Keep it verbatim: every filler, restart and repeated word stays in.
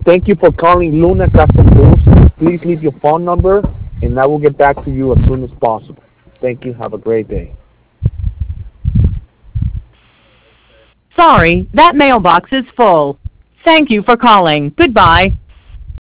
Thank you for calling Luna Custom Tools. Please leave your phone number, and I will get back to you as soon as possible. Thank you. Have a great day. Sorry, that mailbox is full. Thank you for calling. Goodbye.